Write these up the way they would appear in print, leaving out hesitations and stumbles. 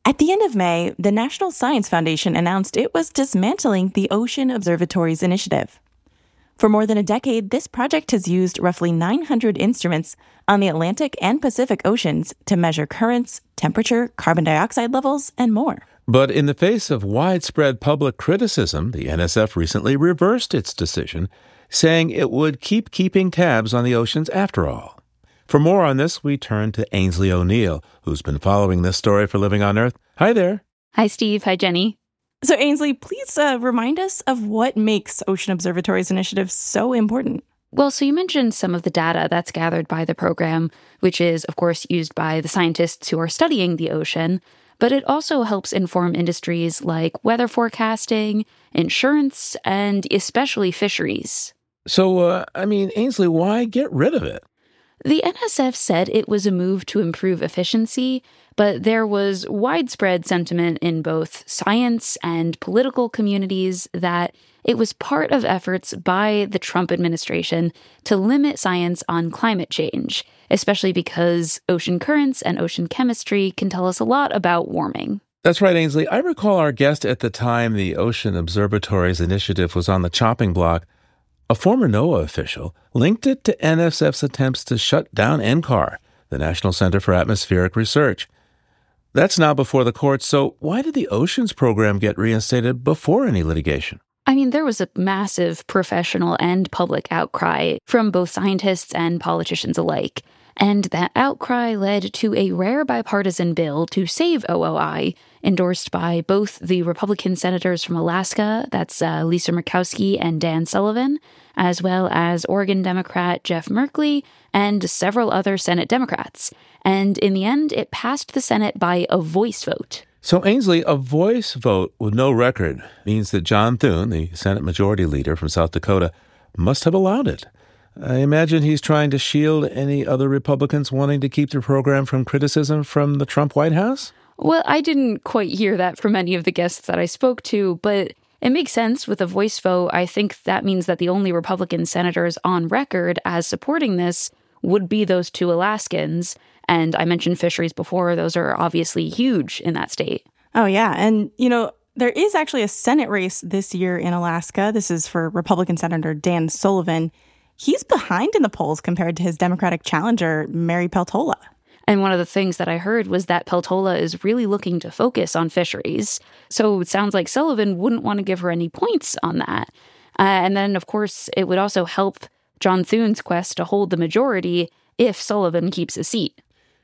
At the end of May, the National Science Foundation announced it was dismantling the Ocean Observatories Initiative. For more than a decade, this project has used roughly 900 instruments on the Atlantic and Pacific Oceans to measure currents, temperature, carbon dioxide levels, and more. But in the face of widespread public criticism, the NSF recently reversed its decision, saying it would keep keeping tabs on the oceans after all. For more on this, we turn to Ainsley O'Neill, who's been following this story for Living on Earth. Hi there. Hi, Steve. Hi, Jenny. So, Ainsley, please remind us of what makes Ocean Observatories Initiative so important. Well, so you mentioned some of the data that's gathered by the program, which is, of course, used by the scientists who are studying the ocean, but it also helps inform industries like weather forecasting, insurance, and especially fisheries. So, Ainsley, why get rid of it? The NSF said it was a move to improve efficiency, but there was widespread sentiment in both science and political communities that it was part of efforts by the Trump administration to limit science on climate change, especially because ocean currents and ocean chemistry can tell us a lot about warming. That's right, Ainsley. I recall our guest at the time the Ocean Observatories Initiative was on the chopping block. A former NOAA official linked it to NSF's attempts to shut down NCAR, the National Center for Atmospheric Research. That's now before the courts, so why did the Oceans program get reinstated before any litigation? There was a massive professional and public outcry from both scientists and politicians alike. And that outcry led to a rare bipartisan bill to save OOI, endorsed by both the Republican senators from Alaska, that's Lisa Murkowski and Dan Sullivan, as well as Oregon Democrat Jeff Merkley and several other Senate Democrats. And in the end, it passed the Senate by a voice vote. So, Ainsley, a voice vote with no record means that John Thune, the Senate Majority Leader from South Dakota, must have allowed it. I imagine he's trying to shield any other Republicans wanting to keep the program from criticism from the Trump White House? Well, I didn't quite hear that from any of the guests that I spoke to, but it makes sense with a voice vote. I think that means that the only Republican senators on record as supporting this would be those two Alaskans. And I mentioned fisheries before. Those are obviously huge in that state. Oh, yeah. And, there is actually a Senate race this year in Alaska. This is for Republican Senator Dan Sullivan. He's behind in the polls compared to his Democratic challenger, Mary Peltola. And one of the things that I heard was that Peltola is really looking to focus on fisheries. So it sounds like Sullivan wouldn't want to give her any points on that. And then, of course, it would also help John Thune's quest to hold the majority if Sullivan keeps a seat.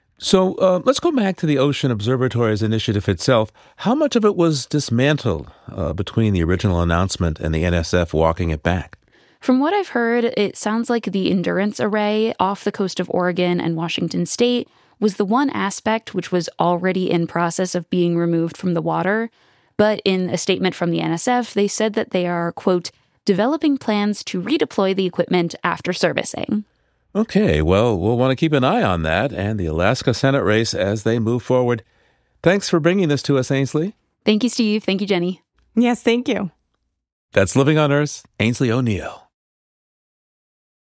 So let's go back to the Ocean Observatories Initiative itself. How much of it was dismantled between the original announcement and the NSF walking it back? From what I've heard, it sounds like the Endurance Array off the coast of Oregon and Washington State was the one aspect which was already in process of being removed from the water. But in a statement from the NSF, they said that they are, quote, developing plans to redeploy the equipment after servicing. Okay, well, we'll want to keep an eye on that and the Alaska Senate race as they move forward. Thanks for bringing this to us, Ainsley. Thank you, Steve. Thank you, Jenny. Yes, thank you. That's Living on Earth, Ainsley O'Neill.